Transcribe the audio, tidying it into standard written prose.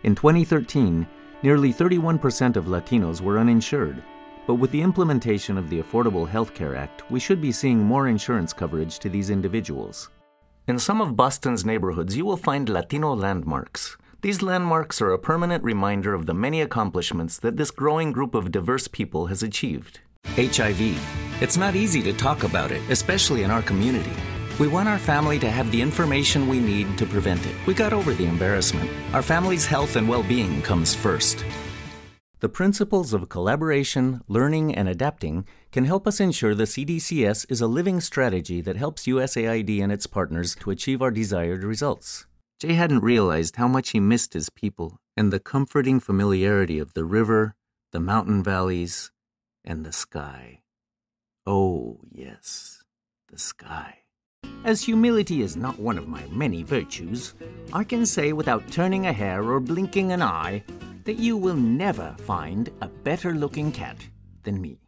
In 2013, nearly 31% of Latinos were uninsured, but with the implementation of the Affordable Health Care Act, we should be seeing more insurance coverage to these individuals. In some of Boston's neighborhoods, you will find Latino landmarks. These landmarks are a permanent reminder of the many accomplishments that this growing group of diverse people has achieved. HIV. It's not easy to talk about it, especially in our community. We want our family to have the information we need to prevent it. We got over the embarrassment. Our family's health and well-being comes first. The principles of collaboration, learning, and adapting can help us ensure the CDCS is a living strategy that helps USAID and its partners to achieve our desired results. Jay hadn't realized how much he missed his people and the comforting familiarity of the river, the mountain valleys, and the sky. Oh, yes, the sky. As humility is not one of my many virtues, I can say without turning a hair or blinking an eye that you will never find a better-looking cat than me.